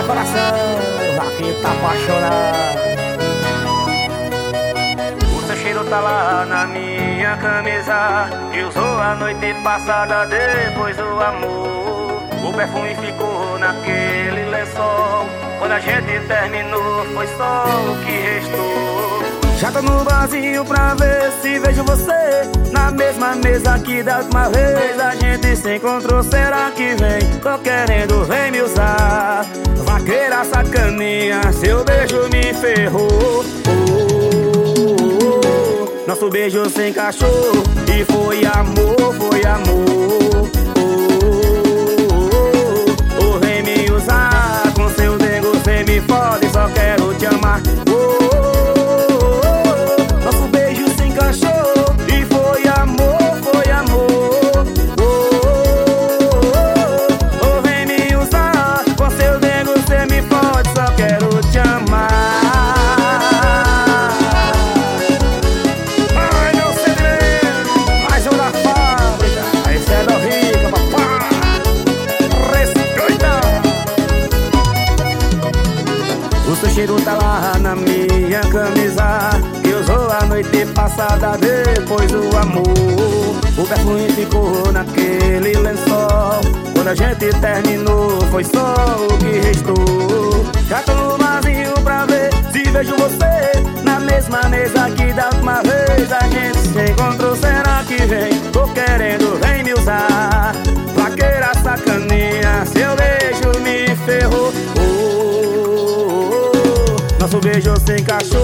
coração, aqui tá apaixonado. O seu cheiro tá lá na minha camisa, que usou a noite passada depois do amor. O perfume ficou naquele lençol, quando a gente terminou foi só o que restou. Já tô no barzinho pra ver se vejo você na mesma mesa que da última vez a gente se encontrou. Será que vem? Tô querendo, vem me usar. Vaqueira sacaninha, seu beijo me ferrou. Nosso beijo se encaixou e foi amor, foi amor. Vem me usar, com seu dengo cê me fode, só quero te amar. Nosso beijo se encaixou e foi amor, foi amor. Vem me usar, com seu dengo cê me fode, só quero te amar. Ai, meu segredo, mais um da fábrica. Esse é da rica, papai. Respeita. O seu cheiro tá lá na minha camisa, que usou a noite passada depois do amor. O perfume ficou naquele lençol, quando a gente terminou foi só o que restou. Já tô no barzinho pra ver se vejo você na mesma mesa que da última vez a gente se encontrou. Será que vem? Tô querendo, vem me usar. Vaqueira sacaninha, seu beijo me ferrou. Nosso beijo se encaixou